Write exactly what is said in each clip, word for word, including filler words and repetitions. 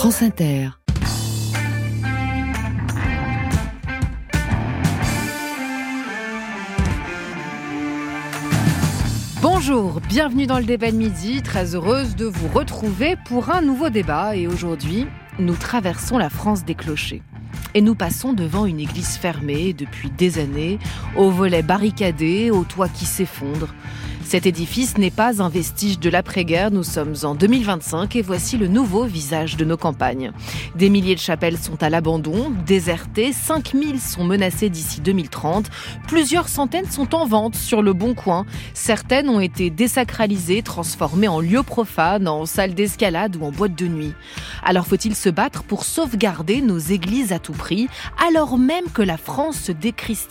France Inter. Bonjour, bienvenue dans le débat de midi, très heureuse de vous retrouver pour un nouveau débat. Et aujourd'hui, nous traversons la France des clochers. Et nous passons devant une église fermée depuis des années, aux volets barricadés, aux toits qui s'effondrent. Cet édifice n'est pas un vestige de l'après-guerre, nous sommes en deux mille vingt-cinq et voici le nouveau visage de nos campagnes. Des milliers de chapelles sont à l'abandon, désertées, cinq mille sont menacées d'ici deux mille trente, plusieurs centaines sont en vente sur le Bon Coin, certaines ont été désacralisées, transformées en lieux profanes, en salles d'escalade ou en boîtes de nuit. Alors faut-il se battre pour sauvegarder nos églises à tout prix, alors même que la France se déchristianise ?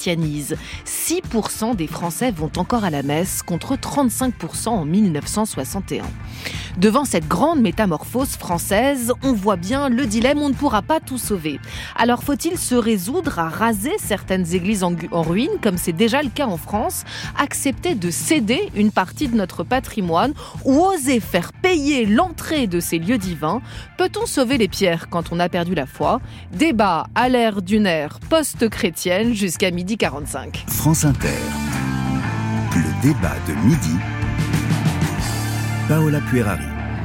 six pour cent des Français vont encore à la messe contre trente-cinq pour cent en mille neuf cent soixante et un. Devant cette grande métamorphose française, on voit bien le dilemme, on ne pourra pas tout sauver. Alors faut-il se résoudre à raser certaines églises en, en ruine, comme c'est déjà le cas en France, accepter de céder une partie de notre patrimoine ou oser faire payer l'entrée de ces lieux divins ? Peut-on sauver les pierres quand on a perdu la foi ? Débat à l'ère d'une ère post-chrétienne jusqu'à midi quarante-cinq. France Inter. Le débat de midi. Paola Puerari.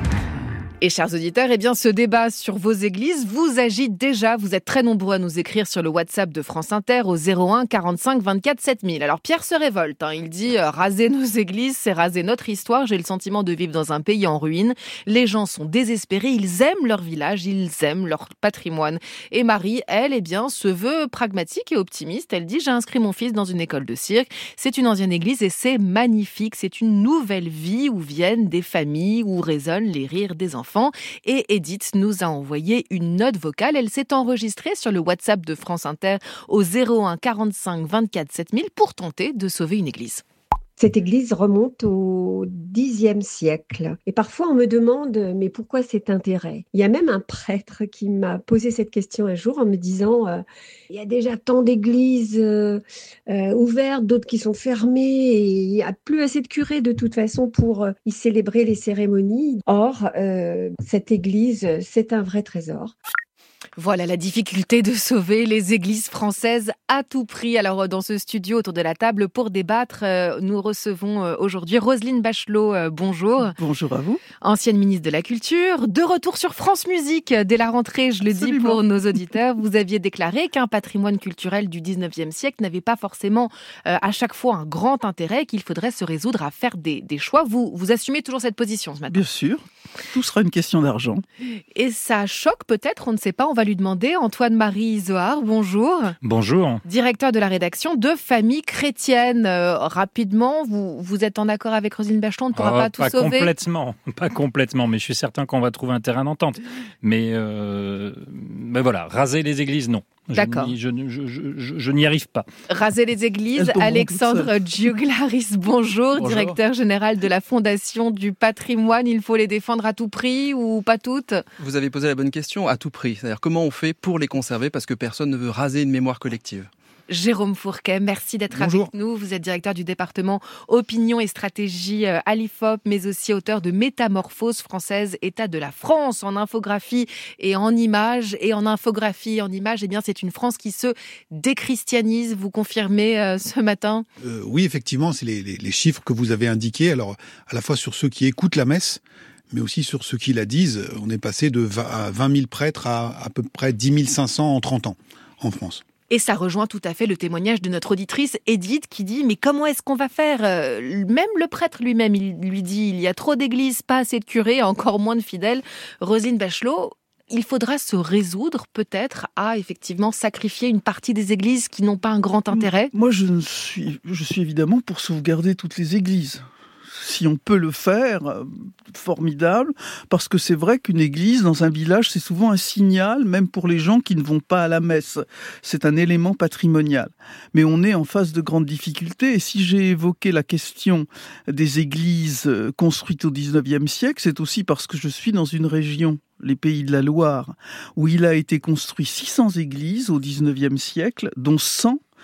Et chers auditeurs, eh bien, ce débat sur vos églises vous agite déjà. Vous êtes très nombreux à nous écrire sur le WhatsApp de France Inter au zéro un quarante-cinq vingt-quatre sept mille. Alors Pierre se révolte, hein. Il dit euh, « Raser nos églises, c'est raser notre histoire. J'ai le sentiment de vivre dans un pays en ruine. Les gens sont désespérés, ils aiment leur village, ils aiment leur patrimoine. » Et Marie, elle, eh bien, se veut pragmatique et optimiste. Elle dit « J'ai inscrit mon fils dans une école de cirque. C'est une ancienne église et c'est magnifique. C'est une nouvelle vie où viennent des familles, où résonnent les rires des enfants. » Et Edith nous a envoyé une note vocale. Elle s'est enregistrée sur le WhatsApp de France Inter au zéro un quarante-cinq vingt-quatre sept mille pour tenter de sauver une église. Cette église remonte au dixième siècle. Et parfois, on me demande, mais pourquoi cet intérêt ? Il y a même un prêtre qui m'a posé cette question un jour en me disant, euh, il y a déjà tant d'églises euh, euh, ouvertes, d'autres qui sont fermées, et il n'y a plus assez de curés de toute façon pour euh, y célébrer les cérémonies. Or, euh, cette église, c'est un vrai trésor. Voilà la difficulté de sauver les églises françaises à tout prix. Alors dans ce studio autour de la table pour débattre, euh, nous recevons euh, aujourd'hui Roselyne Bachelot. Euh, bonjour. Bonjour à vous. Ancienne ministre de la Culture, de retour sur France Musique dès la rentrée, je le Absolument. dis pour nos auditeurs. Vous aviez déclaré qu'un patrimoine culturel du dix-neuvième siècle n'avait pas forcément euh, à chaque fois un grand intérêt, qu'il faudrait se résoudre à faire des, des choix. Vous, vous assumez toujours cette position ce matin ? Bien sûr, tout sera une question d'argent. Et ça choque peut-être, on ne sait pas, on va lui demander. Antoine-Marie Zohar, bonjour. Bonjour. Directeur de la rédaction de Famille Chrétienne. Euh, rapidement, vous, vous êtes en accord avec Roselyne Bachelot, on ne pourra oh, pas tout pas sauver. Complètement, pas complètement, mais je suis certain qu'on va trouver un terrain d'entente. Mais, euh, ben voilà, raser les églises, non. D'accord. Je, je, je, je, je, je n'y arrive pas. Raser les églises, Alexandre Giuglaris, bonjour, bonjour, directeur général de la Fondation du patrimoine. Il faut les défendre à tout prix ou pas toutes ? Vous avez posé la bonne question, à tout prix. C'est-à-dire comment on fait pour les conserver parce que personne ne veut raser une mémoire collective. Jérôme Fourquet, merci d'être Bonjour. avec nous. Vous êtes directeur du département Opinion et Stratégie à l'I F O P, mais aussi auteur de Métamorphose française, état de la France en infographie et en images. Et en infographie et en images, eh bien, c'est une France qui se déchristianise. Vous confirmez euh, ce matin ? euh, Oui, effectivement, c'est les, les, les chiffres que vous avez indiqués. Alors, à la fois sur ceux qui écoutent la messe, mais aussi sur ceux qui la disent. On est passé de vingt mille prêtres à à peu près dix mille cinq cents en trente ans en France. Et ça rejoint tout à fait le témoignage de notre auditrice Edith qui dit « Mais comment est-ce qu'on va faire ?» Même le prêtre lui-même, il lui dit « Il y a trop d'églises, pas assez de curés, encore moins de fidèles. » Roselyne Bachelot, il faudra se résoudre peut-être à effectivement sacrifier une partie des églises qui n'ont pas un grand intérêt. Moi, je suis, je suis évidemment pour sauvegarder toutes les églises. Si on peut le faire, euh, formidable, parce que c'est vrai qu'une église dans un village, c'est souvent un signal, même pour les gens qui ne vont pas à la messe. C'est un élément patrimonial. Mais on est en face de grandes difficultés, et si j'ai évoqué la question des églises construites au dix-neuvième siècle, c'est aussi parce que je suis dans une région, les Pays de la Loire, où il a été construit six cents églises au dix-neuvième siècle, dont cent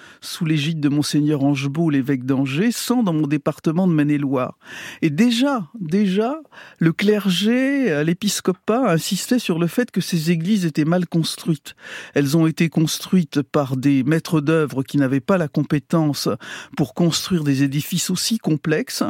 sous l'égide de Monseigneur Angebault, l'évêque d'Angers, cent dans mon département de Maine-et-Loire. Et déjà, déjà, le clergé, l'épiscopat insistait sur le fait que ces églises étaient mal construites. Elles ont été construites par des maîtres d'œuvre qui n'avaient pas la compétence pour construire des édifices aussi complexes.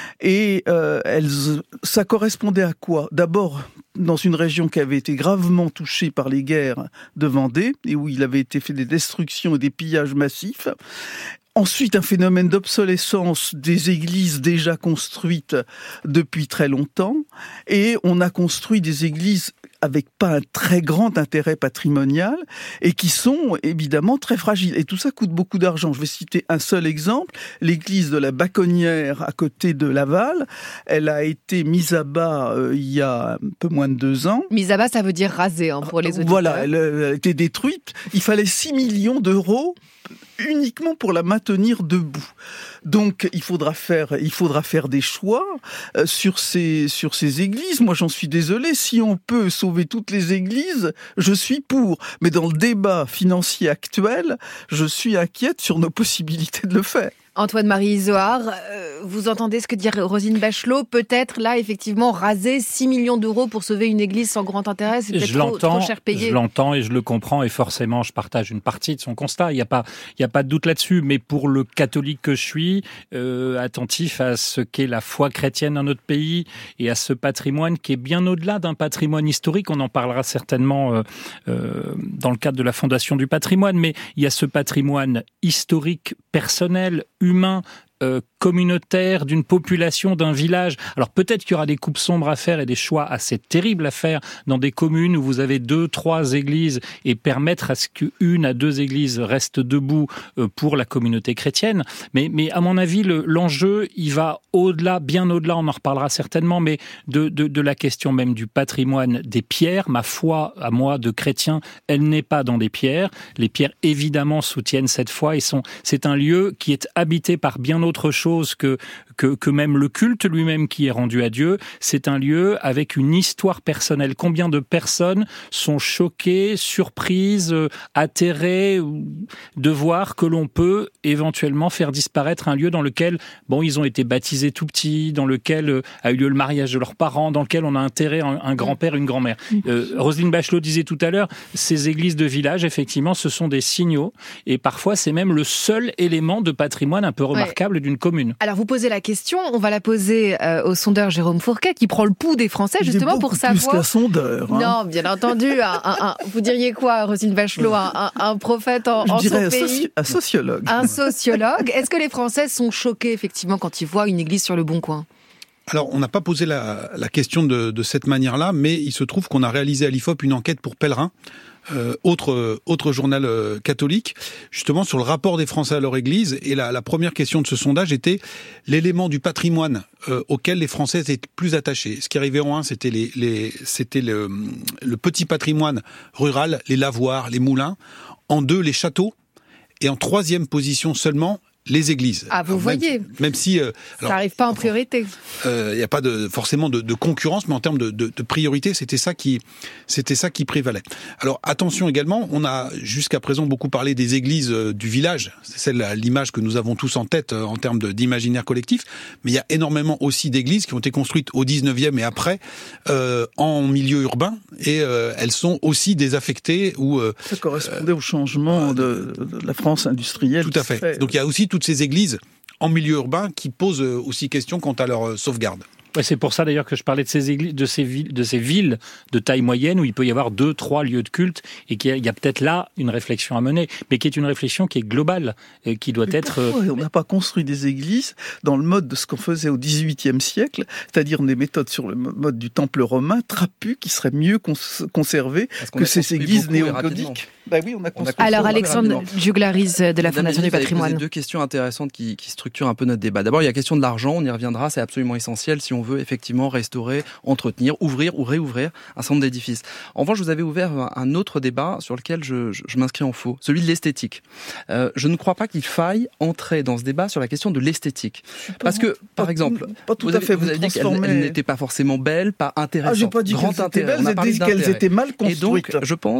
Et euh, elles, ça correspondait à quoi ? D'abord, dans une région qui avait été gravement touchée par les guerres de Vendée, et où il avait été fait des destructions et des pillages massifs. Ensuite, un phénomène d'obsolescence des églises déjà construites depuis très longtemps. Et on a construit des églises avec pas un très grand intérêt patrimonial et qui sont évidemment très fragiles. Et tout ça coûte beaucoup d'argent. Je vais citer un seul exemple. L'église de la Baconnière à côté de Laval, elle a été mise à bas euh, il y a un peu moins de deux ans. Mise à bas, ça veut dire rasée hein, pour les auditeurs. Voilà, elle a été détruite. Il fallait six millions d'euros uniquement pour la maintenir debout. Donc il faudra faire, il faudra faire des choix euh, sur ces sur ces églises. Moi j'en suis désolé. Si on peut sauver toutes les églises, je suis pour. Mais dans le débat financier actuel, je suis inquiète sur nos possibilités de le faire. Antoine-Marie Izoard, euh, vous entendez ce que dit Roselyne Bachelot ? Peut-être là, effectivement, raser six millions d'euros pour sauver une église sans grand intérêt, c'est peut-être trop, trop cher payé. Je l'entends et je le comprends et forcément, je partage une partie de son constat. Il n'y a pas, il n'y a pas de doute là-dessus. Mais pour le catholique que je suis, euh, attentif à ce qu'est la foi chrétienne dans notre pays et à ce patrimoine qui est bien au-delà d'un patrimoine historique. On en parlera certainement euh, euh, dans le cadre de la Fondation du patrimoine. Mais il y a ce patrimoine historique, personnel, humain, euh, communautaire, d'une population, d'un village. Alors peut-être qu'il y aura des coupes sombres à faire et des choix assez terribles à faire dans des communes où vous avez deux, trois églises et permettre à ce qu'une à deux églises restent debout euh, pour la communauté chrétienne. Mais, mais à mon avis, le, l'enjeu, il va au-delà, bien au-delà, on en reparlera certainement, mais de, de, de la question même du patrimoine des pierres. Ma foi, à moi, de chrétien, elle n'est pas dans des pierres. Les pierres, évidemment, soutiennent cette foi et sont, c'est un lieu qui est habité par bien d'autres autre chose que, que, que même le culte lui-même qui est rendu à Dieu. C'est un lieu avec une histoire personnelle. Combien de personnes sont choquées, surprises, atterrées de voir que l'on peut éventuellement faire disparaître un lieu dans lequel, bon, ils ont été baptisés tout petits, dans lequel a eu lieu le mariage de leurs parents, dans lequel on a enterré un, un grand-père, une grand-mère. Euh, Roselyne Bachelot disait tout à l'heure, ces églises de village, effectivement, ce sont des signaux et parfois c'est même le seul élément de patrimoine un peu remarquable ouais. d'une commune. Alors vous posez la question, on va la poser euh, au sondeur Jérôme Fourquet qui prend le pouls des Français justement pour savoir. Plus qu'un sondeur. Hein. Non, bien entendu. un, un, un, vous diriez quoi, Roselyne Bachelot, un, un, un prophète en, Je en dirais son un pays soci- Un sociologue. Un sociologue. Est-ce que les Français sont choqués effectivement quand ils voient une église sur le Bon Coin ? Alors, on n'a pas posé la, la question de, de cette manière-là, mais il se trouve qu'on a réalisé à l'I F O P une enquête pour Pèlerin, euh, autre, autre journal euh, catholique, justement sur le rapport des Français à leur Église. Et la, la première question de ce sondage était l'élément du patrimoine euh, auquel les Français étaient plus attachés. Ce qui arrivait en un, c'était, les, les, c'était le, le petit patrimoine rural, les lavoirs, les moulins. En deux, les châteaux. Et en troisième position seulement, les églises. Ah, vous alors, voyez. Même, même si euh, ça n'arrive pas en priorité. Il euh, n'y a pas de, forcément de, de concurrence, mais en termes de, de, de priorité, c'était ça qui, c'était ça qui prévalait. Alors attention également, on a jusqu'à présent beaucoup parlé des églises euh, du village. C'est celle, l'image que nous avons tous en tête euh, en termes de, d'imaginaire collectif. Mais il y a énormément aussi d'églises qui ont été construites au dix-neuvième et après euh, en milieu urbain, et euh, elles sont aussi désaffectées ou euh, ça correspondait euh, au changement de, de la France industrielle. Tout à fait. fait. Donc il y a aussi toutes ces églises en milieu urbain qui posent aussi question quant à leur sauvegarde. Ouais, c'est pour ça d'ailleurs que je parlais de ces églises, de ces villes, de ces villes de taille moyenne où il peut y avoir deux, trois lieux de culte et qu'il y a, il y a peut-être là une réflexion à mener, mais qui est une réflexion qui est globale et qui doit mais être. Pourquoi on n'a pas construit des églises dans le mode de ce qu'on faisait au dix-huitième siècle, c'est-à-dire des méthodes sur le mode du temple romain trapu qui seraient mieux cons- conservées que ces églises néogothiques. Bah oui, on a construit. Alors Alexandre Juglaris de la Fondation du Patrimoine. Deux questions intéressantes qui, qui structurent un peu notre débat. D'abord, il y a la question de l'argent. On y reviendra. C'est absolument essentiel si on veut effectivement restaurer, entretenir, ouvrir ou réouvrir un certain nombre d'édifices. En revanche, vous avez ouvert un autre débat sur lequel je, je, je m'inscris en faux, celui de l'esthétique. Euh, je ne crois pas qu'il faille entrer dans ce débat sur la question de l'esthétique. Parce que, par pas, exemple, pas tout vous, à avez, fait vous avez dit qu'elle n'était pas forcément belle, pas intéressante. Ah, j'ai pas dit grand qu'elles intérêt. étaient belles, j'ai dit qu'elles étaient mal construites. Et donc, je pense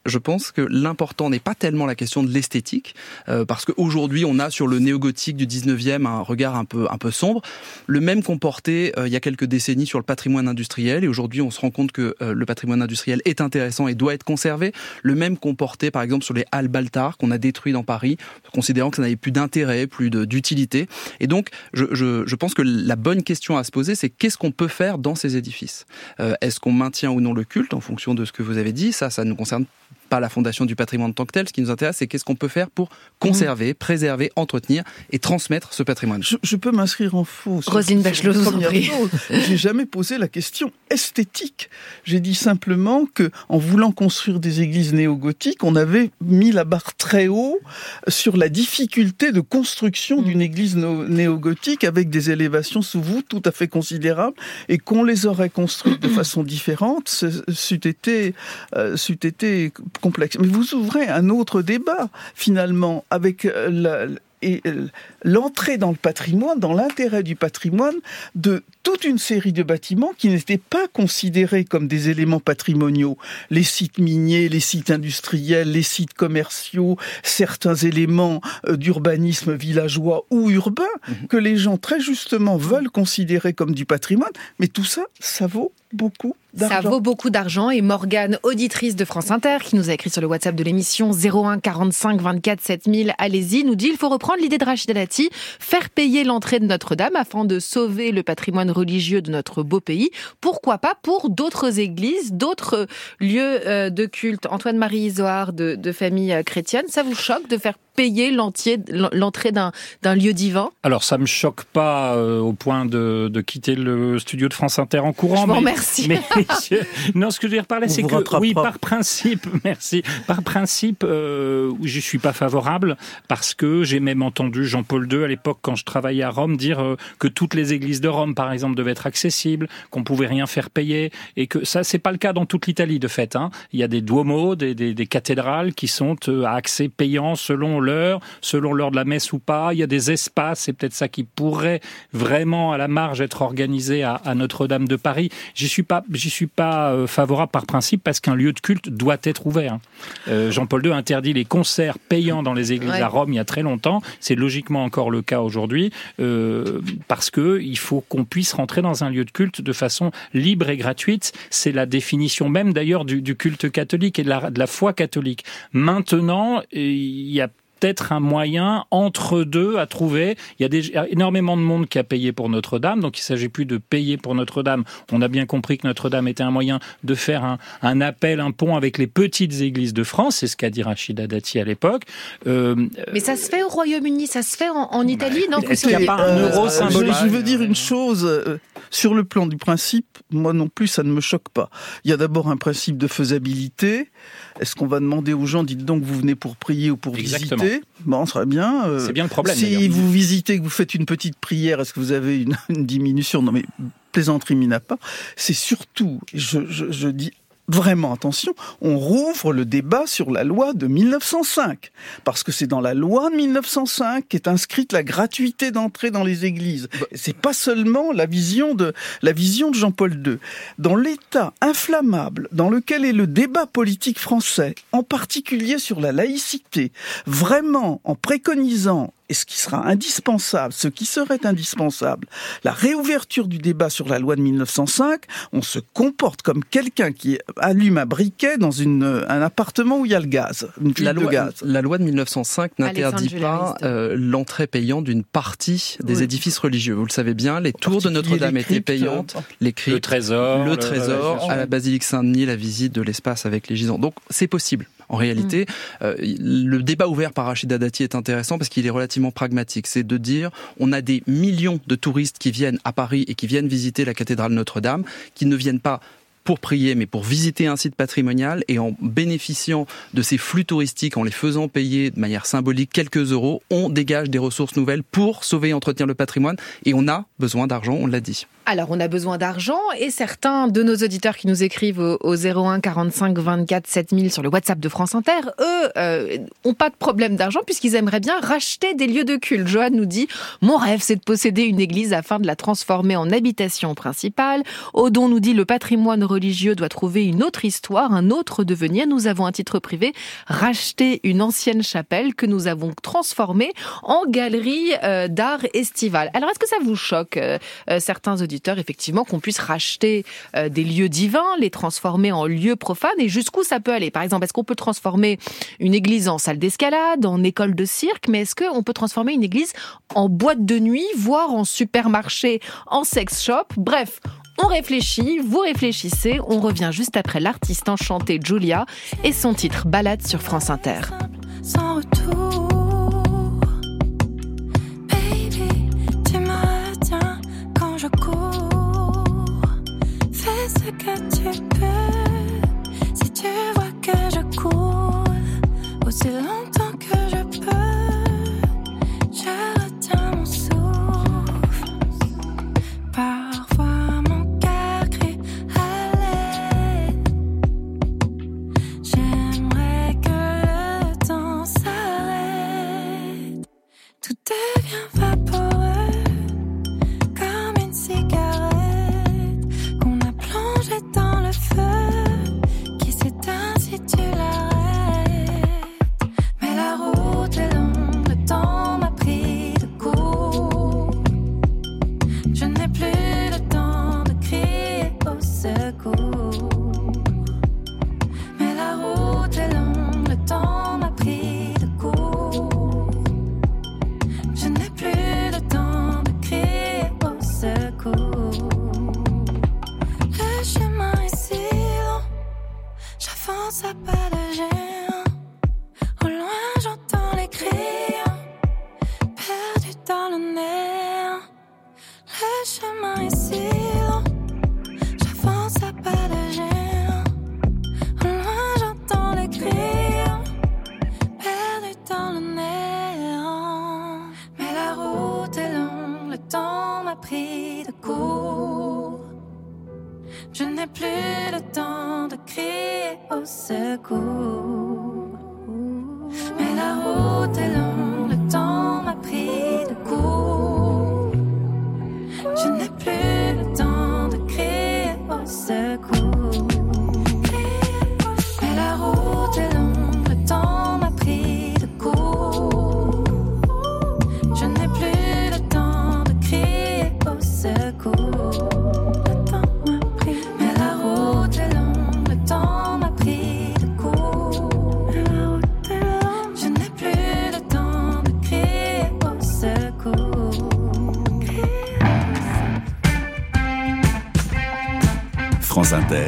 je pense que l'important n'est pas tellement la question de l'esthétique, euh, parce qu'aujourd'hui, on a sur le néo-gothique du dix-neuvième un regard un peu, un peu sombre, le même qu'on portait euh, il y a quelques décennies sur le patrimoine industriel, et aujourd'hui, on se rend compte que euh, le patrimoine industriel est intéressant et doit être conservé, le même qu'on portait, par exemple, sur les halles Baltard, qu'on a détruit dans Paris, considérant que ça n'avait plus d'intérêt, plus de, d'utilité. Et donc, je, je, je pense que la bonne question à se poser, c'est qu'est-ce qu'on peut faire dans ces édifices ? euh, Est-ce qu'on maintient ou non le culte, en fonction de ce que vous avez dit ? Ça, ça ne nous concerne pas la Fondation du patrimoine en tant que tel. Ce qui nous intéresse, c'est qu'est-ce qu'on peut faire pour conserver, mmh. préserver, entretenir et transmettre ce patrimoine. Je, je peux m'inscrire en faux. Roselyne Bachelot, vous en prie. J'ai jamais posé la question esthétique. J'ai dit simplement que, en voulant construire des églises néo-gothiques, on avait mis la barre très haut sur la difficulté de construction mmh. d'une église néo-gothique avec des élévations sous voûte tout à fait considérables, et qu'on les aurait construites de façon différente, c'eût été, euh, c'eût été complexe. Mais vous ouvrez un autre débat, finalement, avec la, et l'entrée dans le patrimoine, dans l'intérêt du patrimoine, de toute une série de bâtiments qui n'étaient pas considérés comme des éléments patrimoniaux. Les sites miniers, les sites industriels, les sites commerciaux, certains éléments d'urbanisme villageois ou urbain, mmh. que les gens très justement veulent considérer comme du patrimoine. Mais tout ça, ça vaut beaucoup d'argent. Ça vaut beaucoup d'argent, et Morgane, auditrice de France Inter, qui nous a écrit sur le WhatsApp de l'émission zéro un quarante-cinq vingt-quatre sept mille, allez-y, nous dit il faut reprendre l'idée de Rachida Dati, faire payer l'entrée de Notre-Dame afin de sauver le patrimoine religieux de notre beau pays. Pourquoi pas pour d'autres églises, d'autres lieux de culte. Antoine-Marie Isoard de, de famille chrétienne, ça vous choque de faire payer l'entier, l'entrée d'un, d'un lieu divin ? Alors ça me choque pas euh, au point de, de quitter le studio de France Inter en courant. Je vous remercie. Mais, mais je, non, ce que je veux dire par là, On c'est que oui, par principe, merci, par principe, euh, je suis pas favorable, parce que j'ai même entendu Jean-Paul deux à l'époque, quand je travaillais à Rome, dire euh, que toutes les églises de Rome, par exemple, devaient être accessibles, qu'on pouvait rien faire payer, et que ça, c'est pas le cas dans toute l'Italie de fait. Hein. Il y a des duomos, des, des, des cathédrales qui sont euh, à accès payant selon l'heure, selon l'heure de la messe ou pas. Il y a des espaces, c'est peut-être ça qui pourrait vraiment à la marge être organisé à, à Notre-Dame de Paris. J'y suis pas, j'y suis pas euh, favorable par principe, parce qu'un lieu de culte doit être ouvert. Euh, Jean-Paul deux interdit les concerts payants dans les églises ouais. à Rome il y a très longtemps. C'est logiquement encore le cas aujourd'hui, euh, parce que il faut qu'on puisse rentrer dans un lieu de culte de façon libre et gratuite. C'est la définition même d'ailleurs du, du culte catholique et de la, de la foi catholique. Maintenant, il y a peut-être un moyen entre deux à trouver. Il y a des, énormément de monde qui a payé pour Notre-Dame, donc il ne s'agit plus de payer pour Notre-Dame. On a bien compris que Notre-Dame était un moyen de faire un, un appel, un pont avec les petites églises de France, c'est ce qu'a dit Rachida Dati à l'époque. Euh, Mais ça se fait au Royaume-Uni, ça se fait en, en Italie, non ? Est-ce qu'il n'y a pas un euro symbolique ? Je veux dire une chose, euh, sur le plan du principe, moi non plus, ça ne me choque pas. Il y a d'abord un principe de faisabilité. Est-ce qu'on va demander aux gens, dites donc, vous venez pour prier ou pour Exactement. visiter ? Bon, très bien. Euh, c'est bien le problème. Si d'ailleurs. vous visitez, que vous faites une petite prière, est-ce que vous avez une, une diminution ? Non, mais plaisanterie mis à part. C'est surtout, je, je, je dis vraiment attention, on rouvre le débat sur la loi de mille neuf cent cinq. Parce que c'est dans la loi de mille neuf cent cinq qu'est inscrite la gratuité d'entrée dans les églises. C'est pas seulement la vision de, la vision de Jean-Paul deux. Dans l'état inflammable dans lequel est le débat politique français, en particulier sur la laïcité, vraiment en préconisant, et ce qui sera indispensable, ce qui serait indispensable, la réouverture du débat sur la loi de mille neuf cent cinq, on se comporte comme quelqu'un qui allume un briquet dans une, un appartement où il y a le gaz, une fuite la loi, de gaz. La loi de mille neuf cent cinq n'interdit pas euh, l'entrée payante d'une partie des oui. édifices religieux. Vous le savez bien, les tours de Notre-Dame étaient payantes, les cryptes, le trésor, le trésor, le... à la basilique Saint-Denis, la visite de l'espace avec les gisants. Donc c'est possible. En réalité, mmh. euh, le débat ouvert par Rachida Dati est intéressant parce qu'il est relativement pragmatique. C'est de dire, on a des millions de touristes qui viennent à Paris et qui viennent visiter la cathédrale Notre-Dame, qui ne viennent pas pour prier, mais pour visiter un site patrimonial, et en bénéficiant de ces flux touristiques, en les faisant payer de manière symbolique quelques euros, on dégage des ressources nouvelles pour sauver et entretenir le patrimoine, et on a besoin d'argent, on l'a dit. Alors, on a besoin d'argent et certains de nos auditeurs qui nous écrivent au, au zéro un quarante-cinq vingt-quatre sept mille sur le WhatsApp de France Inter, eux, euh, ont pas de problème d'argent puisqu'ils aimeraient bien racheter des lieux de culte. Johan nous dit « Mon rêve, c'est de posséder une église afin de la transformer en habitation principale. » Odon nous dit « Le patrimoine religieux doit trouver une autre histoire, un autre devenir. Nous avons un titre privé, racheter une ancienne chapelle que nous avons transformée en galerie euh, d'art estival. » Alors, est-ce que ça vous choque, euh, euh, certains auditeurs effectivement, qu'on puisse racheter euh, des lieux divins, les transformer en lieux profanes, et jusqu'où ça peut aller? Par exemple, est-ce qu'on peut transformer une église en salle d'escalade, en école de cirque, mais est-ce qu'on peut transformer une église en boîte de nuit, voire en supermarché, en sex shop? Bref, on réfléchit, vous réfléchissez, on revient juste après l'artiste enchantée Julia et son titre Balade sur France Inter. Sans retour, baby, tu me retiens quand je cours. Fais ce que tu peux, si tu vois que je cours aussi longtemps que je peux, je retiens mon souffle. Parfois mon cœur crie à l'aide. J'aimerais que le temps s'arrête. Tout devient vaporeux comme une cigarette qu'on a plongée dans le feu qui s'éteint si tu l'arrêtes. Mais la route est longue, le temps m'a pris de court. Je n'ai plus le temps de crier au secours. Mais la route est longue, le temps m'a pris de court. Je n'ai plus le temps de crier au secours. Le chemin est si long, j'avance à pas de géant. Au loin j'entends les cris, perdu dans le néant. Le chemin est si long, j'avance à pas de géant. Au loin j'entends les cris, perdu dans le néant. Mais la route est longue, le temps m'a pris de court. Je n'ai plus le temps de crier au secours. Mais la route est longue, le temps m'a pris de court. Je n'ai plus le temps de crier au secours. Mais la route est longue, le temps m'a pris de court. Je n'ai plus le temps de crier au secours. Le temps m'a pris. Mais la route est longue, le temps m'a pris de court. La route est longue. Je n'ai plus le temps de crier au secours. France Inter,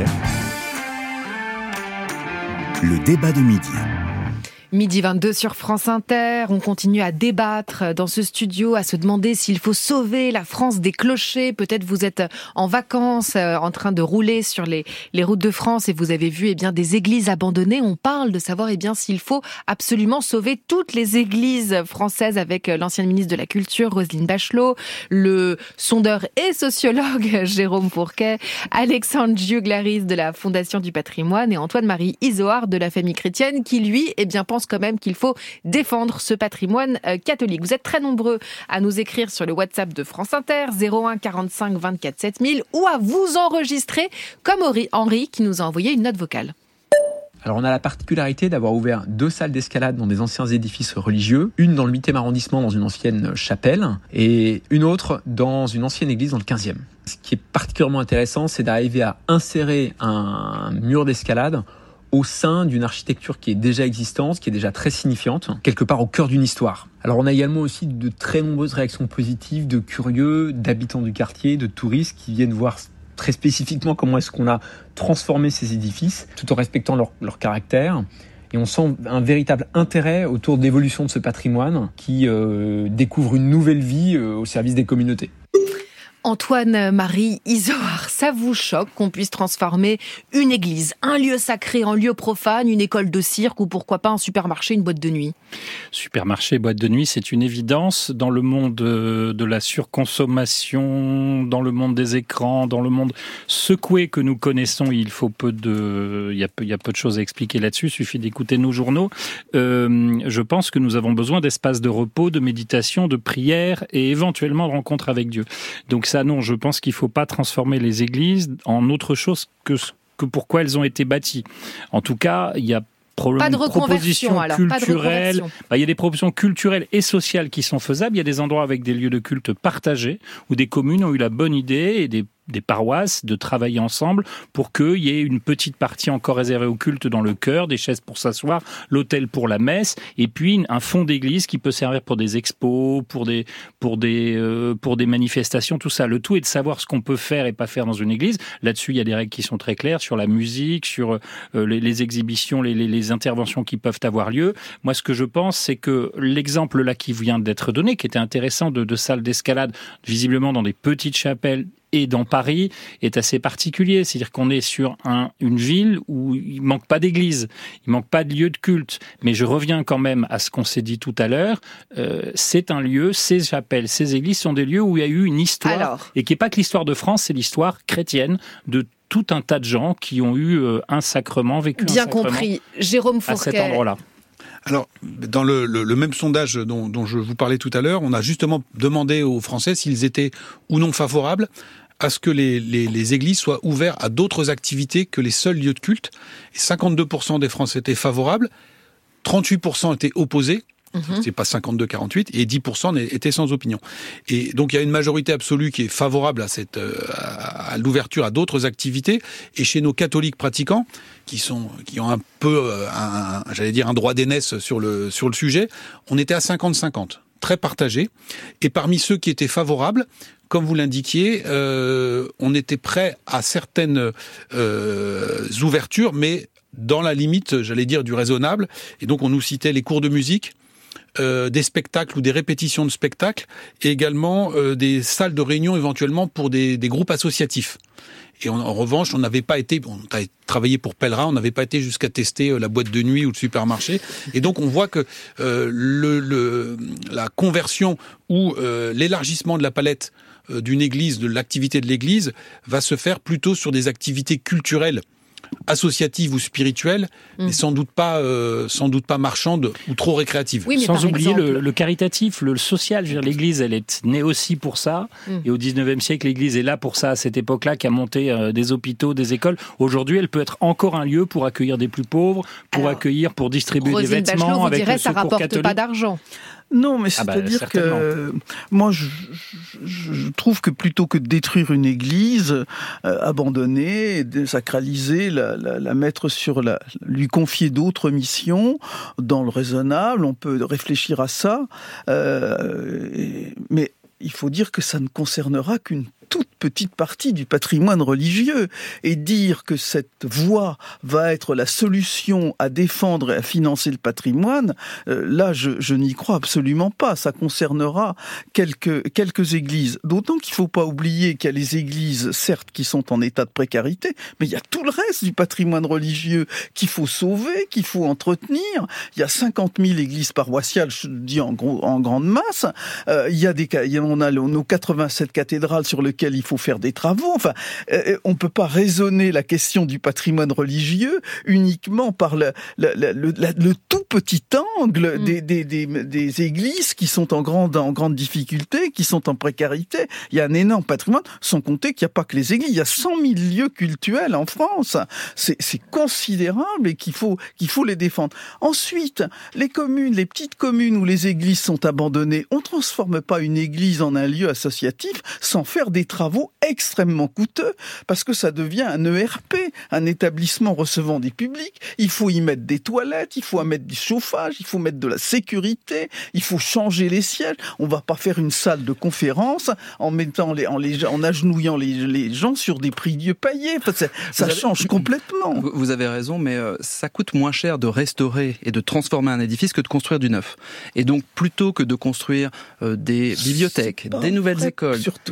le débat de midi. Midi vingt-deux sur France Inter, on continue à débattre dans ce studio, à se demander s'il faut sauver la France des clochers. Peut-être vous êtes en vacances, en train de rouler sur les, les routes de France et vous avez vu eh bien, des églises abandonnées. On parle de savoir eh bien, s'il faut absolument sauver toutes les églises françaises avec l'ancienne ministre de la Culture, Roselyne Bachelot, le sondeur et sociologue Jérôme Fourquet, Alexandre Giuglaris de la Fondation du Patrimoine et Antoine-Marie Izoard de la Famille Chrétienne qui, lui, eh bien, pense quand même qu'il faut défendre ce patrimoine euh, catholique. Vous êtes très nombreux à nous écrire sur le WhatsApp de France Inter, zéro un quarante-cinq vingt-quatre sept mille, ou à vous enregistrer, comme Henri qui nous a envoyé une note vocale. Alors on a la particularité d'avoir ouvert deux salles d'escalade dans des anciens édifices religieux, une dans le huitième arrondissement dans une ancienne chapelle et une autre dans une ancienne église dans le quinzième. Ce qui est particulièrement intéressant, c'est d'arriver à insérer un mur d'escalade au sein d'une architecture qui est déjà existante, qui est déjà très signifiante, quelque part au cœur d'une histoire. Alors on a également aussi de très nombreuses réactions positives de curieux, d'habitants du quartier, de touristes qui viennent voir très spécifiquement comment est-ce qu'on a transformé ces édifices, tout en respectant leur, leur caractère. Et on sent un véritable intérêt autour de l'évolution de ce patrimoine qui euh, découvre une nouvelle vie euh, au service des communautés. Antoine-Marie Isoard, ça vous choque qu'on puisse transformer une église, un lieu sacré en lieu profane, une école de cirque ou pourquoi pas un supermarché, une boîte de nuit? Supermarché, boîte de nuit, c'est une évidence. Dans le monde de la surconsommation, dans le monde des écrans, dans le monde secoué que nous connaissons, il faut peu de, il y a peu, il y a peu de choses à expliquer là-dessus. Il suffit d'écouter nos journaux. Euh, je pense que nous avons besoin d'espaces de repos, de méditation, de prière et éventuellement de rencontre avec Dieu. Donc ça, non, je pense qu'il ne faut pas transformer les églises en autre chose que, que pourquoi elles ont été bâties. En tout cas, il y a Pas de reconversion, alors. Pas de reconversion. Bah, il y a des propositions culturelles et sociales qui sont faisables. Il y a des endroits avec des lieux de culte partagés où des communes ont eu la bonne idée et des des paroisses, de travailler ensemble pour qu'il y ait une petite partie encore réservée au culte dans le chœur, des chaises pour s'asseoir, l'autel pour la messe, et puis un fond d'église qui peut servir pour des expos, pour des, pour des, euh, pour des manifestations, tout ça. Le tout est de savoir ce qu'on peut faire et pas faire dans une église. Là-dessus, il y a des règles qui sont très claires sur la musique, sur euh, les, les exhibitions, les, les, les interventions qui peuvent avoir lieu. Moi, ce que je pense, c'est que l'exemple là qui vient d'être donné, qui était intéressant de, de salles d'escalade, visiblement dans des petites chapelles, et dans Paris, est assez particulier. C'est-à-dire qu'on est sur un, une ville où il manque pas d'église, il manque pas de lieu de culte. Mais je reviens quand même à ce qu'on s'est dit tout à l'heure. Euh, c'est un lieu, ces chapelles, ces églises sont des lieux où il y a eu une histoire. Alors. Et qui n'est pas que l'histoire de France, c'est l'histoire chrétienne de tout un tas de gens qui ont eu euh, un sacrement, vécu Bien un sacrement. Bien compris. Jérôme Fourquet. À cet endroit-là. Alors, dans le, le, le même sondage dont, dont je vous parlais tout à l'heure, on a justement demandé aux Français s'ils étaient ou non favorables à ce que les, les, les églises soient ouvertes à d'autres activités que les seuls lieux de culte. Et cinquante-deux pour cent des Français étaient favorables, trente-huit pour cent étaient opposés, mmh. c'est pas cinquante-deux à quarante-huit, et dix pour cent étaient sans opinion. Et donc il y a une majorité absolue qui est favorable à, cette, à, à l'ouverture à d'autres activités. Et chez nos catholiques pratiquants, qui sont qui ont un peu, un, un, j'allais dire, un droit d'aînesse sur le, sur le sujet, on était à cinquante cinquante. Très partagé. Et parmi ceux qui étaient favorables, comme vous l'indiquiez, euh, on était prêt à certaines euh, ouvertures, mais dans la limite, j'allais dire, du raisonnable. Et donc, on nous citait les cours de musique, euh, des spectacles ou des répétitions de spectacles, et également euh, des salles de réunion éventuellement pour des, des groupes associatifs. Et en, en revanche, on n'avait pas été, on a travaillé pour Pèlerin, on n'avait pas été jusqu'à tester euh, la boîte de nuit ou le supermarché. Et donc, on voit que euh, le, le, la conversion ou euh, l'élargissement de la palette euh, d'une église, de l'activité de l'église, va se faire plutôt sur des activités culturelles, associatives ou spirituelles, mmh. mais sans doute pas, euh, sans doute pas marchandes ou trop récréatives. Oui, sans oublier exemple... le, le caritatif, le, le social. Je veux dire, l'Église, elle est née aussi pour ça. Mmh. Et au dix-neuvième siècle, l'Église est là pour ça, à cette époque-là, qui a monté euh, des hôpitaux, des écoles. Aujourd'hui, elle peut être encore un lieu pour accueillir des plus pauvres, pour Alors, accueillir, pour distribuer Rosine des vêtements. Bachelot, vous avec dirait, le ça rapporte catholique. Pas d'argent. Non, mais ah c'est-à-dire bah, que moi, je, je, je trouve que plutôt que de détruire une église, euh, abandonner, sacraliser, la, la, la mettre sur la, lui confier d'autres missions, dans le raisonnable, on peut réfléchir à ça, euh, et, mais il faut dire que ça ne concernera qu'une toute petite partie du patrimoine religieux, et dire que cette voie va être la solution à défendre et à financer le patrimoine, euh, là je, je n'y crois absolument pas. Ça concernera quelques, quelques églises, d'autant qu'il ne faut pas oublier qu'il y a les églises, certes, qui sont en état de précarité, mais il y a tout le reste du patrimoine religieux qu'il faut sauver, qu'il faut entretenir. Il y a cinquante mille églises paroissiales, je dis en, gros, en grande masse, euh, il y a des, on a nos quatre-vingt-sept cathédrales sur lesquelles il faut faire des travaux. Enfin, euh, on ne peut pas raisonner la question du patrimoine religieux uniquement par le, le, le, le, le tout petit angle mmh. des, des, des, des églises qui sont en grande, en grande difficulté, qui sont en précarité. Il y a un énorme patrimoine, sans compter qu'il n'y a pas que les églises. Il y a cent mille lieux cultuels en France. C'est, c'est considérable et qu'il faut, qu'il faut les défendre. Ensuite, les communes, les petites communes où les églises sont abandonnées, on ne transforme pas une église en un lieu associatif sans faire des travaux extrêmement coûteux, parce que ça devient un E R P, un établissement recevant des publics. Il faut y mettre des toilettes, il faut y mettre du chauffage, il faut mettre de la sécurité, il faut changer les sièges. On va pas faire une salle de conférence en mettant les, en, les, en agenouillant les, les gens sur des prie-dieu paillés. Enfin, ça ça avez, change complètement. Vous avez raison, mais euh, ça coûte moins cher de restaurer et de transformer un édifice que de construire du neuf. Et donc, plutôt que de construire euh, des bibliothèques, des nouvelles écoles, surtout.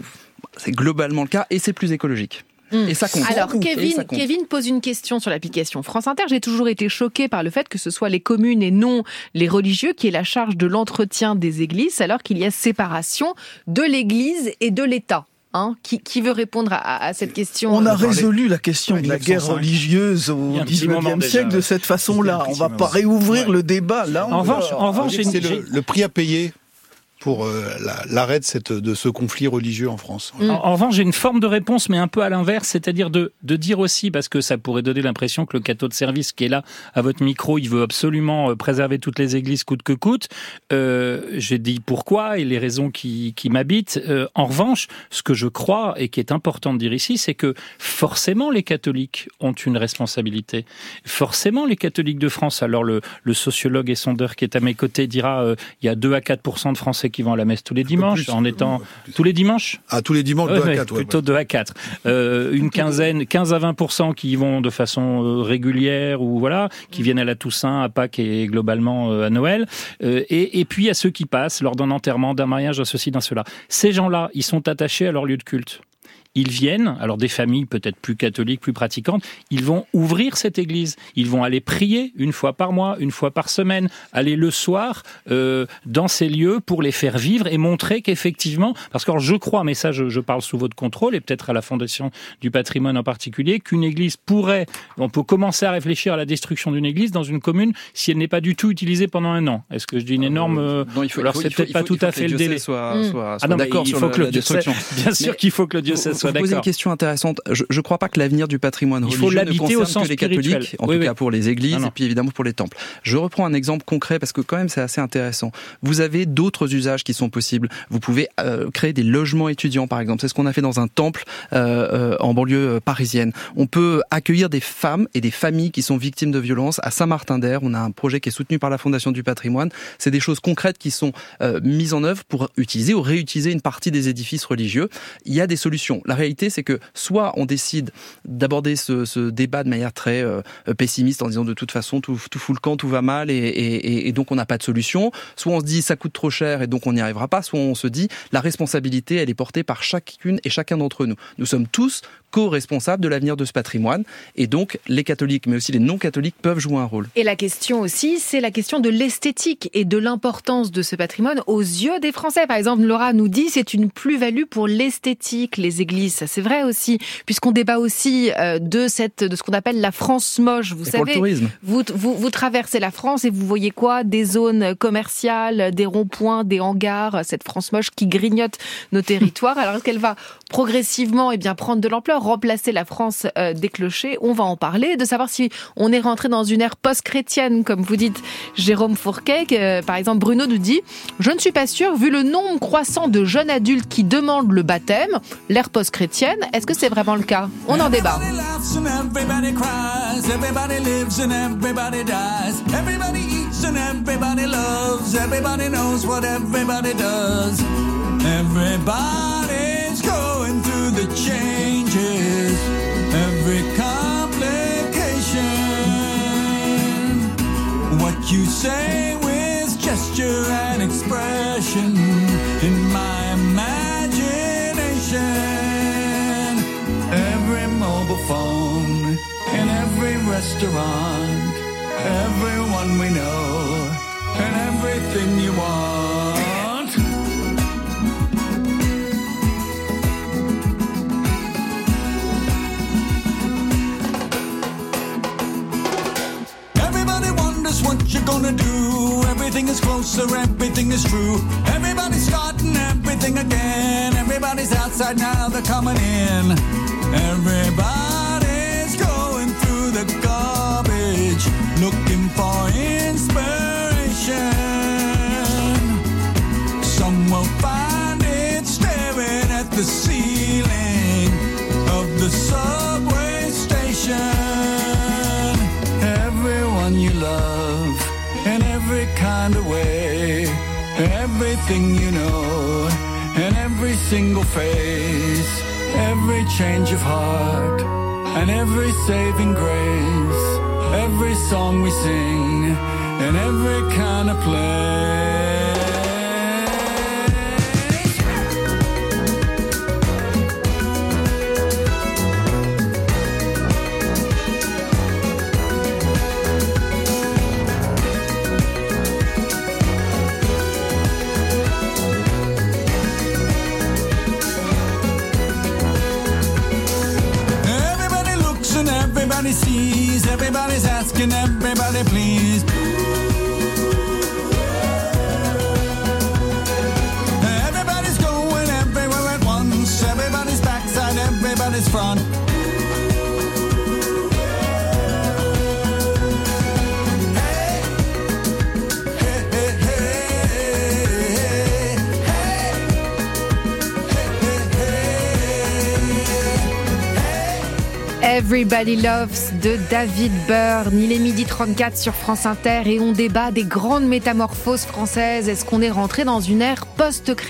c'est globalement le cas et c'est plus écologique. Mmh. Et ça compte. Alors, Kevin, ça compte. Kevin pose une question sur l'application France Inter. J'ai toujours été choquée par le fait que ce soit les communes et non les religieux qui aient la charge de l'entretien des églises, alors qu'il y a séparation de l'église et de l'État. Hein, qui, qui veut répondre à, à cette question? On a résolu la question de la guerre religieuse au dix-neuvième siècle de cette façon-là. On ne va pas réouvrir ouais. le débat. Là, en revanche, en revanche, c'est le, le prix à payer pour euh, la, l'arrêt de, cette, de ce conflit religieux en France. Mmh. En, en revanche, j'ai une forme de réponse, mais un peu à l'inverse, c'est-à-dire de, de dire aussi, parce que ça pourrait donner l'impression que le cateau de service qui est là à votre micro, il veut absolument euh, préserver toutes les églises coûte que coûte. Euh, j'ai dit pourquoi et les raisons qui, qui m'habitent. Euh, en revanche, ce que je crois et qui est important de dire ici, c'est que forcément les catholiques ont une responsabilité. Forcément les catholiques de France, alors le, le sociologue et sondeur qui est à mes côtés dira euh, il y a deux à quatre pour cent de Français qui vont à la messe tous les dimanches, en étant tous les dimanches. Ah, tous les dimanches, deux à quatre, ouais, plutôt ouais. deux à quatre. Euh, une quinzaine, quinze à vingt pour cent qui y vont de façon euh, régulière ou voilà, qui viennent à la Toussaint, à Pâques et globalement euh, à Noël. Euh, et, et puis à ceux qui passent lors d'un enterrement, d'un mariage, d'un ceci, d'un cela. Ces gens-là, ils sont attachés à leur lieu de culte. Ils viennent, alors des familles peut-être plus catholiques, plus pratiquantes, ils vont ouvrir cette église. Ils vont aller prier une fois par mois, une fois par semaine, aller le soir euh, dans ces lieux pour les faire vivre et montrer qu'effectivement, parce que alors, je crois, mais ça je, je parle sous votre contrôle et peut-être à la Fondation du patrimoine en particulier, qu'une église pourrait, on peut commencer à réfléchir à la destruction d'une église dans une commune si elle n'est pas du tout utilisée pendant un an. Est-ce que je dis une énorme... Euh, non, il faut, alors il faut, c'est il faut, peut-être pas faut, tout à fait le délai. Soit, soit, soit ah non, d'accord sur faut le, que le la destruction. Bien sûr mais qu'il faut que le diocèse soit vous posez d'accord. une question intéressante. Je ne crois pas que l'avenir du patrimoine il religieux faut ne concerne au sens que les spirituel. catholiques, en oui, tout oui. cas pour les églises non, non. et puis évidemment pour les temples. Je reprends un exemple concret parce que quand même c'est assez intéressant. Vous avez d'autres usages qui sont possibles. Vous pouvez euh, créer des logements étudiants par exemple. C'est ce qu'on a fait dans un temple euh, euh, en banlieue parisienne. On peut accueillir des femmes et des familles qui sont victimes de violences à Saint-Martin-d'Air. On a un projet qui est soutenu par la Fondation du patrimoine. C'est des choses concrètes qui sont euh, mises en œuvre pour utiliser ou réutiliser une partie des édifices religieux. Il y a des solutions. La réalité c'est que soit on décide d'aborder ce, ce débat de manière très euh, pessimiste en disant de toute façon tout, tout fout le camp, tout va mal et, et, et donc on n'a pas de solution. Soit on se dit ça coûte trop cher et donc on n'y arrivera pas. Soit on se dit la responsabilité elle est portée par chacune et chacun d'entre nous. Nous sommes tous co-responsables de l'avenir de ce patrimoine et donc les catholiques mais aussi les non-catholiques peuvent jouer un rôle. Et la question aussi, c'est la question de l'esthétique et de l'importance de ce patrimoine aux yeux des Français. Par exemple, Laura nous dit c'est une plus-value pour l'esthétique, les églises. Ça c'est vrai aussi, puisqu'on débat aussi euh, de cette de ce qu'on appelle la France moche. Vous et savez, pour le tourisme. Vous, vous vous traversez la France et vous voyez quoi? Des zones commerciales, des ronds-points, des hangars. Cette France moche qui grignote nos territoires. Alors qu'elle va progressivement eh bien prendre de l'ampleur, remplacer la France euh, des clochers. On va en parler, de savoir si on est rentré dans une ère post-chrétienne, comme vous dites, Jérôme Fourquet. Que, par exemple, Bruno nous dit « Je ne suis pas sûr, vu le nombre croissant de jeunes adultes qui demandent le baptême, l'ère post-chrétienne, est-ce que c'est vraiment le cas ?» On en débat. Everybody's going through the changes, every complication. What you say with gesture and expression in my imagination. Every mobile phone in every restaurant, everyone we know, and everything you want. What you gonna do? Everything is closer, everything is true. Everybody's starting everything again. Everybody's outside now, they're coming in. Everybody's going through the garbage, looking for inspiration. Some will find it staring at the ceiling of the subway station. Everyone you love in every kind of way, everything you know, and every single face, every change of heart, and every saving grace, every song we sing, and every kind of place. sees, everybody's asking, everybody please. Everybody's going everywhere at once, everybody's backside, everybody's front. Everybody Loves de David Byrne. Il est midi trente-quatre sur France Inter et on débat des grandes métamorphoses françaises. Est-ce qu'on est rentré dans une ère post-chrétienne ?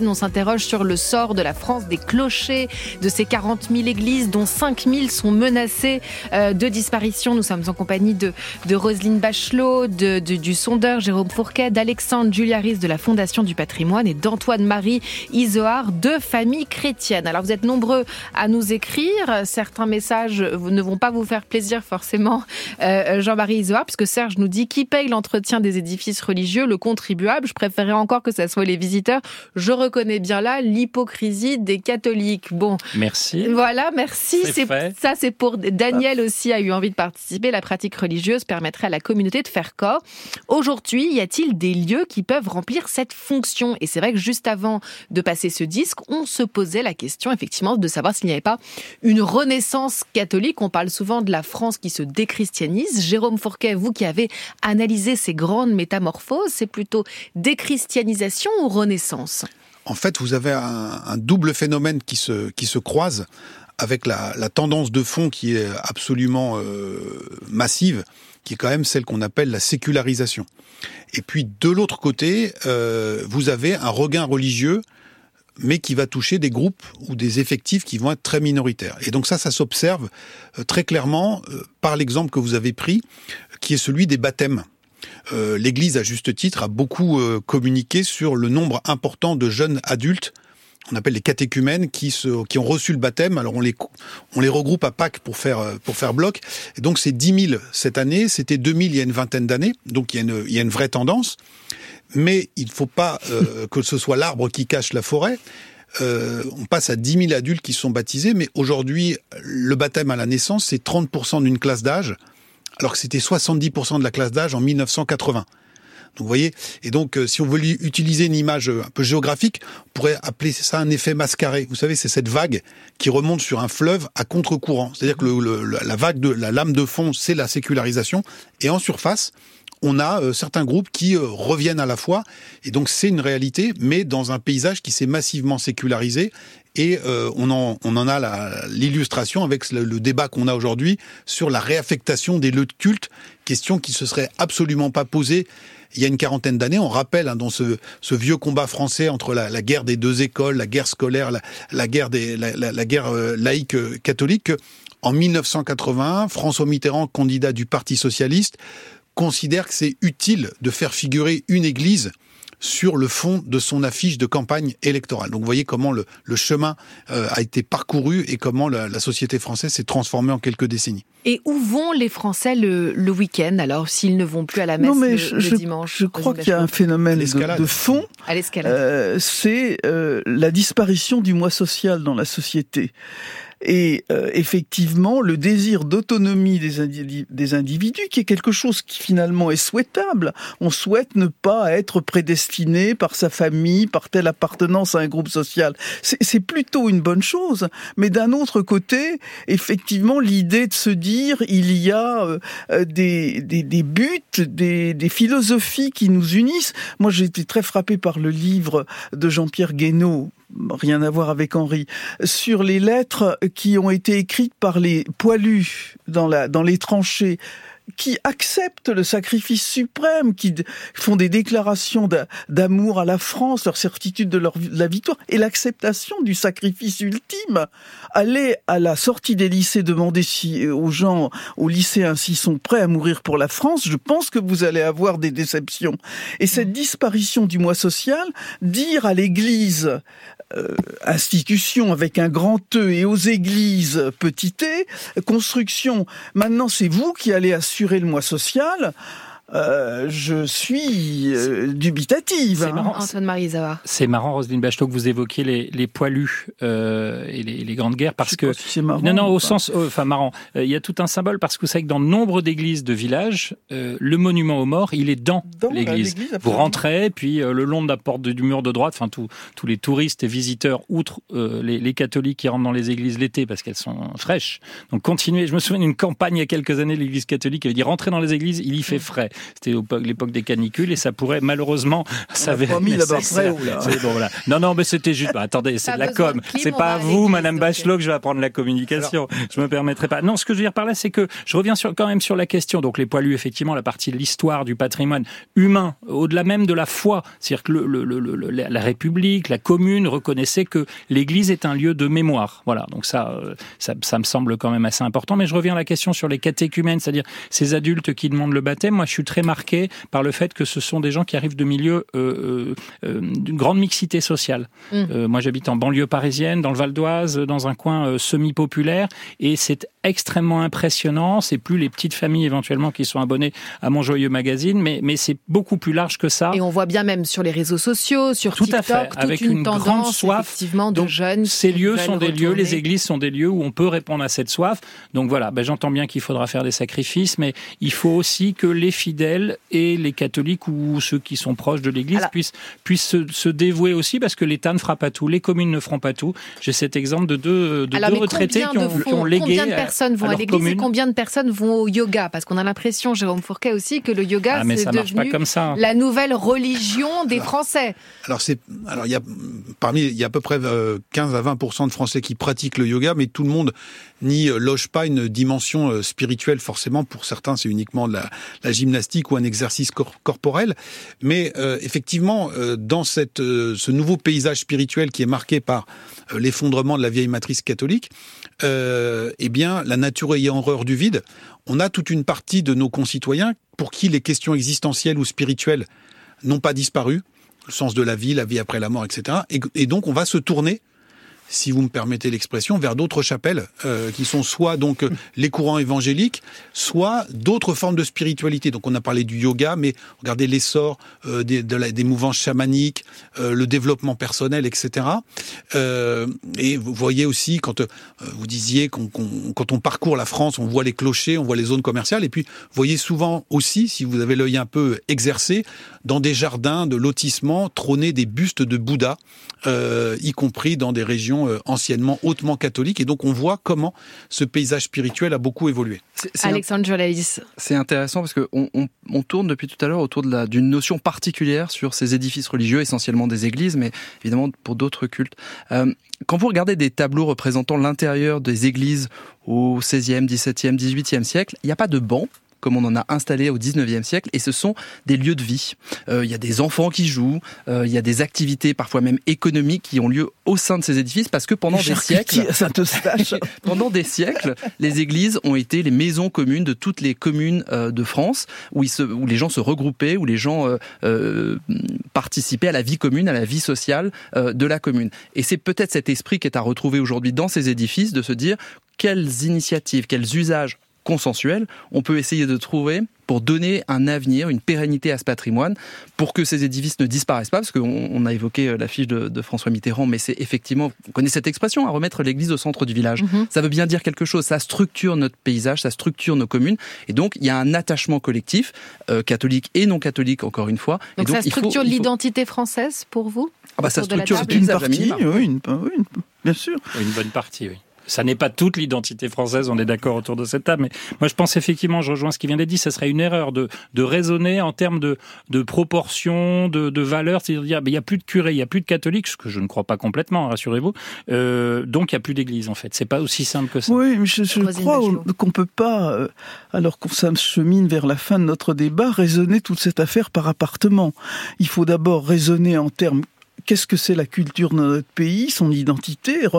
On s'interroge sur le sort de la France des clochers, de ces quarante mille églises dont cinq mille sont menacées de disparition. Nous sommes en compagnie de, de Roselyne Bachelot, de, de, du sondeur Jérôme Fourquet, d'Alexandre Juliaris de la Fondation du Patrimoine et d'Antoine-Marie Izoard de Famille Chrétienne. Alors vous êtes nombreux à nous écrire. Certains messages ne vont pas vous faire plaisir forcément, euh, Jean-Marie Izoard, puisque Serge nous dit qui paye l'entretien des édifices religieux, le contribuable. Je préférais encore que ça soit les visiteurs. Je reconnais bien là l'hypocrisie des catholiques. Bon, merci. Voilà, merci. C'est c'est fait. Ça, c'est pour Daniel aussi a eu envie de participer. La pratique religieuse permettrait à la communauté de faire corps. Aujourd'hui, y a-t-il des lieux qui peuvent remplir cette fonction ? Et c'est vrai que juste avant de passer ce disque, on se posait la question effectivement de savoir s'il n'y avait pas une renaissance catholique. On parle souvent de la France qui se déchristianise. Jérôme Fourquet, vous qui avez analysé ces grandes métamorphoses, c'est plutôt déchristianisation ou renaissance ? En fait, vous avez un, un double phénomène qui se, qui se croise avec la, la tendance de fond qui est absolument euh, massive, qui est quand même celle qu'on appelle la sécularisation. Et puis, de l'autre côté, euh, vous avez un regain religieux mais qui va toucher des groupes ou des effectifs qui vont être très minoritaires. Et donc ça, ça s'observe très clairement par l'exemple que vous avez pris, qui est celui des baptêmes. Euh, L'Église, à juste titre, a beaucoup euh, communiqué sur le nombre important de jeunes adultes, on appelle les catéchumènes, qui, se, qui ont reçu le baptême. Alors on les, on les regroupe à Pâques pour faire, pour faire bloc. Et donc c'est dix mille cette année, c'était deux mille il y a une vingtaine d'années, donc il y a une, il y a une vraie tendance. Mais il ne faut pas euh, que ce soit l'arbre qui cache la forêt. Euh, on passe à dix mille adultes qui sont baptisés, mais aujourd'hui, le baptême à la naissance, c'est trente pour cent d'une classe d'âge, alors que c'était soixante-dix pour cent de la classe d'âge en mille neuf cent quatre-vingts. Donc vous voyez, et donc euh, si on veut utiliser une image un peu géographique, on pourrait appeler ça un effet mascaré. Vous savez, c'est cette vague qui remonte sur un fleuve à contre-courant. C'est-à-dire que le, le, la vague de la lame de fond, c'est la sécularisation, et en surface, on a euh, certains groupes qui euh, reviennent à la foi, et donc c'est une réalité, mais dans un paysage qui s'est massivement sécularisé, et euh, on, en, on en a la, l'illustration avec le, le débat qu'on a aujourd'hui sur la réaffectation des lieux de culte, question qui se serait absolument pas posée il y a une quarantaine d'années. On rappelle hein, dans ce, ce vieux combat français entre la, la guerre des deux écoles, la guerre scolaire, la, la guerre, des, la, la, la guerre euh, laïque euh, catholique, en mille neuf cent quatre-vingt-un, François Mitterrand, candidat du Parti socialiste, considère que c'est utile de faire figurer une église sur le fond de son affiche de campagne électorale. Donc vous voyez comment le, le chemin euh, a été parcouru et comment la, la société française s'est transformée en quelques décennies. Et où vont les Français le, le week-end, alors, s'ils ne vont plus à la messe non, mais le, je, le je, dimanche? Je crois qu'il y a un phénomène de, de fond. À l'escalade. Euh, c'est euh, la disparition du moi social dans la société. Et euh, effectivement, le désir d'autonomie des, indi- des individus, qui est quelque chose qui finalement est souhaitable. On souhaite ne pas être prédestiné par sa famille, par telle appartenance à un groupe social. C'est, c'est plutôt une bonne chose. Mais d'un autre côté, effectivement, l'idée de se dire il y a euh, des, des, des buts, des, des philosophies qui nous unissent. Moi, j'ai été très frappé par le livre de Jean-Pierre Guénaud, rien à voir avec Henri, sur les lettres qui ont été écrites par les poilus dans, la, dans les tranchées, qui acceptent le sacrifice suprême, qui font des déclarations d'amour à la France, leur certitude de, leur, de la victoire, et l'acceptation du sacrifice ultime. Aller à la sortie des lycées demander si, aux gens, aux lycéens, s'ils sont prêts à mourir pour la France, je pense que vous allez avoir des déceptions. Et cette disparition du moi social, dire à l'Église, euh, institution avec un grand E, et aux églises, petit e, construction, maintenant c'est vous qui allez assurer le moi social, euh, je suis euh, dubitative. C'est marrant. Antoine-Marie Izard. C'est marrant, Roselyne Bachelot, que vous évoquiez les, les poilus euh, et les, les grandes guerres, parce je sais que pas si c'est marrant, non, non, au pas. sens, euh, enfin marrant. Il euh, y a tout un symbole, parce que vous savez que dans nombre d'églises de villages, euh, le monument aux morts, il est dans, dans l'église. l'église vous rentrez, puis euh, le long de la porte de, du mur de droite, enfin tous tous les touristes et visiteurs, outre euh, les, les catholiques qui rentrent dans les églises l'été parce qu'elles sont fraîches. Donc continuez. Je me souviens d'une campagne il y a quelques années, l'église catholique avait dit rentrer dans les églises, il y fait frais. C'était au, l'époque des canicules et ça pourrait malheureusement s'avérer. Mis là-bas frais, là. C'est bon, voilà. Non, non, mais c'était juste. Bah, attendez, c'est de la com. C'est pas à vous, Madame Bachelot, que je vais apprendre la communication. Alors, je me permettrai pas. Non, ce que je veux dire par là, c'est que je reviens sur, quand même sur la question. Donc les poilus, effectivement, la partie de l'histoire du patrimoine humain, au-delà même de la foi, c'est-à-dire que le, le, le, le, la République, la commune reconnaissait que l'Église est un lieu de mémoire. Voilà. Donc ça, ça, ça me semble quand même assez important. Mais je reviens à la question sur les catéchumènes, c'est-à-dire ces adultes qui demandent le baptême. Moi, je suis très marqué par le fait que ce sont des gens qui arrivent de milieux euh, euh, d'une grande mixité sociale. Mmh. Euh, moi, j'habite en banlieue parisienne, dans le Val d'Oise, dans un coin euh, semi-populaire, et c'est extrêmement impressionnant. C'est plus les petites familles éventuellement qui sont abonnées à Mon Joyeux Magazine, mais mais c'est beaucoup plus large que ça. Et on voit bien même sur les réseaux sociaux, sur Tout TikTok, à fait, toute avec une, une tendance grande soif. Effectivement de Donc, jeunes. Ces lieux sont des retourner. lieux, les églises sont des lieux où on peut répondre à cette soif. Donc voilà, ben j'entends bien qu'il faudra faire des sacrifices, mais il faut aussi que les fidèles et les catholiques ou ceux qui sont proches de l'église Alors, puissent puissent se, se dévouer aussi, parce que l'État ne fera pas tout, les communes ne feront pas tout. J'ai cet exemple de deux, de Alors, deux retraités qui ont, font, qui ont légué. Combien de personnes vont à, à l'église commune. Et combien de personnes vont au yoga? Parce qu'on a l'impression, Jérôme Fourquet aussi, que le yoga ah, mais c'est ça marche devenu pas comme ça. la nouvelle religion des alors, Français. Alors c'est, alors il y a parmi il y a à peu près quinze à vingt pour cent de Français qui pratiquent le yoga, mais tout le monde n'y loge pas une dimension spirituelle forcément. Pour certains, c'est uniquement de la, la gymnastique ou un exercice cor- corporel. Mais euh, effectivement, euh, dans cette, euh, ce nouveau paysage spirituel qui est marqué par euh, l'effondrement de la vieille matrice catholique, euh, eh bien, la nature ayant horreur du vide, on a toute une partie de nos concitoyens pour qui les questions existentielles ou spirituelles n'ont pas disparu, le sens de la vie, la vie après la mort, et cetera. Et, et donc, on va se tourner, si vous me permettez l'expression, vers d'autres chapelles euh, qui sont soit donc les courants évangéliques, soit d'autres formes de spiritualité. Donc on a parlé du yoga, mais regardez l'essor euh, des, de la, des mouvances chamaniques, euh, le développement personnel, et cetera. Euh, et vous voyez aussi, quand euh, vous disiez qu'on, qu'on, quand on parcourt la France, on voit les clochers, on voit les zones commerciales, et puis vous voyez souvent aussi, si vous avez l'œil un peu exercé, dans des jardins de lotissement trôner des bustes de Bouddha, euh, y compris dans des régions anciennement hautement catholique, et donc on voit comment ce paysage spirituel a beaucoup évolué. C'est, c'est Alexandre Jolalis. C'est intéressant parce que on, on, on tourne depuis tout à l'heure autour de la, d'une notion particulière sur ces édifices religieux, essentiellement des églises, mais évidemment pour d'autres cultes. Euh, quand vous regardez des tableaux représentant l'intérieur des églises au seizième, dix-septième, dix-huitième siècle, il n'y a pas de banc, comme on en a installé au dix-neuvième siècle, et ce sont des lieux de vie. Euh, il y a des enfants qui jouent, euh, il y a des activités parfois même économiques qui ont lieu au sein de ces édifices, parce que pendant des siècles, pendant des siècles, les églises ont été les maisons communes de toutes les communes euh, de France, où, ils se, où les gens se regroupaient, où les gens euh, euh, participaient à la vie commune, à la vie sociale euh, de la commune. Et c'est peut-être cet esprit qui est à retrouver aujourd'hui dans ces édifices, de se dire quelles initiatives, quels usages consensuel, on peut essayer de trouver pour donner un avenir, une pérennité à ce patrimoine, pour que ces édifices ne disparaissent pas, parce qu'on on a évoqué l'affiche de, de François Mitterrand, mais c'est effectivement, on connaît cette expression, à remettre l'église au centre du village. Mm-hmm. Ça veut bien dire quelque chose, ça structure notre paysage, ça structure nos communes, et donc il y a un attachement collectif, euh, catholique et non catholique, encore une fois. Donc, et donc ça structure il faut, il faut... l'identité française pour vous? Ah bah ça structure c'est une partie, oui, une, oui, une, bien sûr. Une bonne partie, oui. Ça n'est pas toute l'identité française, on est d'accord autour de cette table, mais moi je pense effectivement, je rejoins ce qui vient d'être dit, ça serait une erreur de, de raisonner en termes de, de proportion, de, de valeur, c'est-à-dire il n'y a plus de curés, il n'y a plus de catholiques, ce que je ne crois pas complètement, rassurez-vous, euh, donc il n'y a plus d'église en fait, c'est pas aussi simple que ça. Oui, mais je, je crois qu'on ne peut pas, euh, alors qu'on s'achemine vers la fin de notre débat, raisonner toute cette affaire par appartement. Il faut d'abord raisonner en termes, qu'est-ce que c'est la culture de notre pays, son identité, et remettre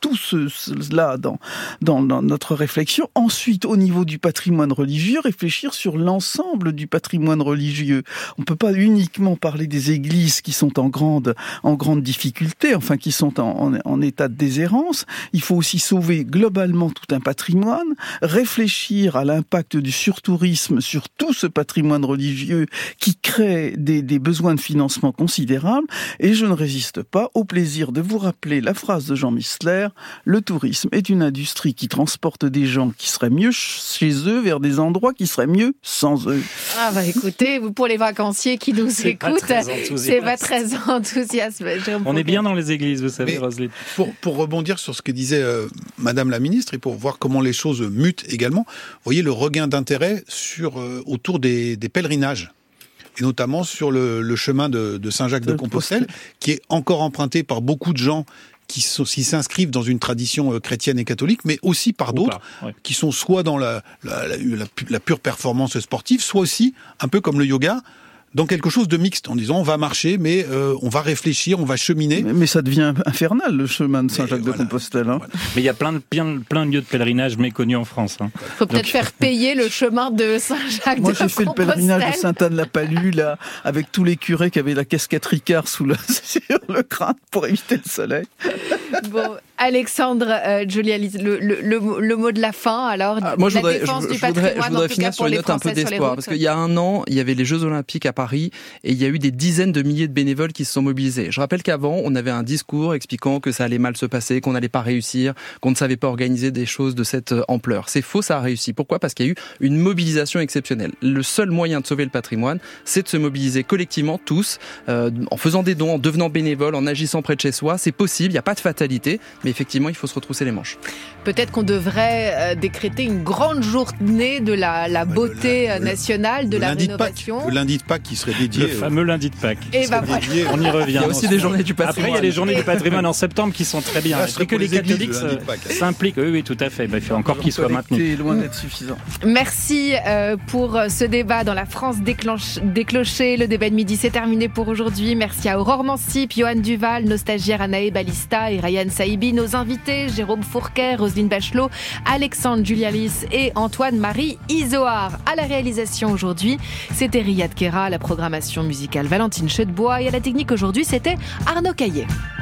tout ce, cela dans, dans, dans notre réflexion. Ensuite, au niveau du patrimoine religieux, réfléchir sur l'ensemble du patrimoine religieux. On ne peut pas uniquement parler des églises qui sont en grande, en grande difficulté, enfin qui sont en, en, en état de déshérence. Il faut aussi sauver globalement tout un patrimoine, réfléchir à l'impact du surtourisme sur tout ce patrimoine religieux qui crée des, des besoins de financement considérables. Et je ne résiste pas au plaisir de vous rappeler la phrase de Jean Mistler: le tourisme est une industrie qui transporte des gens qui seraient mieux chez eux vers des endroits qui seraient mieux sans eux. Ah bah écoutez, pour les vacanciers qui nous c'est écoutent, c'est pas très enthousiaste. On est bien dans les églises, vous savez, Roselyne. Pour, pour rebondir sur ce que disait euh, Madame la Ministre et pour voir comment les choses mutent également, vous voyez le regain d'intérêt sur, euh, autour des, des pèlerinages. Et notamment sur le, le chemin de, de Saint-Jacques-de-Compostelle, qui est encore emprunté par beaucoup de gens qui, sont, qui s'inscrivent dans une tradition euh, chrétienne et catholique, mais aussi par d'autres, ouais. qui sont soit dans la, la, la, la, la pure performance sportive, soit aussi, un peu comme le yoga, dans quelque chose de mixte, en disant on va marcher, mais euh, on va réfléchir, on va cheminer. Mais, mais ça devient infernal, le chemin de Saint-Jacques-de-Compostelle. Voilà. Hein. Mais il y a plein de, plein, plein de lieux de pèlerinage méconnus en France. Il hein. faut peut-être Donc... faire payer le chemin de Saint-Jacques-de-Compostelle. Moi, j'ai fait le pèlerinage de Sainte-Anne-la-Palue, là, avec tous les curés qui avaient la casquette Ricard sous le, sur le crâne pour éviter le soleil. Bon, Alexandre, euh, Julia, le, le, le, le mot de la fin, alors, ah, moi, la je voudrais, défense je, du je patrimoine, voudrais, je voudrais en tout finir cas sur une note un peu d'espoir, parce qu'il y a un an, il y avait les Jeux Olympiques à Paris, et il y a eu des dizaines de milliers de bénévoles qui se sont mobilisés. Je rappelle qu'avant, on avait un discours expliquant que ça allait mal se passer, qu'on n'allait pas réussir, qu'on ne savait pas organiser des choses de cette ampleur. C'est faux, ça a réussi. Pourquoi ? Parce qu'il y a eu une mobilisation exceptionnelle. Le seul moyen de sauver le patrimoine, c'est de se mobiliser collectivement, tous, euh, en faisant des dons, en devenant bénévole, en agissant près de chez soi. C'est possible, il n'y a pas de fatalité, mais effectivement, il faut se retrousser les manches. Peut-être qu'on devrait euh, décréter une grande journée de la, la beauté le, le, nationale, de le la lundi rénovation. De Pâques, le lundi de Pâques qui serait dédié. Le fameux lundi de Pâques. Et bah voilà. On y revient. Il y a aussi des journées du patrimoine. Après, il y a les journées du patrimoine en septembre qui sont très bien. Ah, et que les, les catholiques s'impliquent. Oui, oui, tout à fait. Bah, il faut encore qu'ils soient maintenus. C'est loin d'être suffisant. Merci euh, pour ce débat dans la France déclenche, déclochée. Le débat de midi, c'est terminé pour aujourd'hui. Merci à Aurore Mancip, Johan Duval, nos stagiaires Anaë Balista et Ryan Saïbi, nos invités Jérôme Fourquet, Roselyne Bachelot, Alexandre Julialis et Antoine-Marie Isoard. À la réalisation aujourd'hui, c'était Riyad Kera, à la programmation musicale Valentine Chedebois et à la technique aujourd'hui, c'était Arnaud Caillet.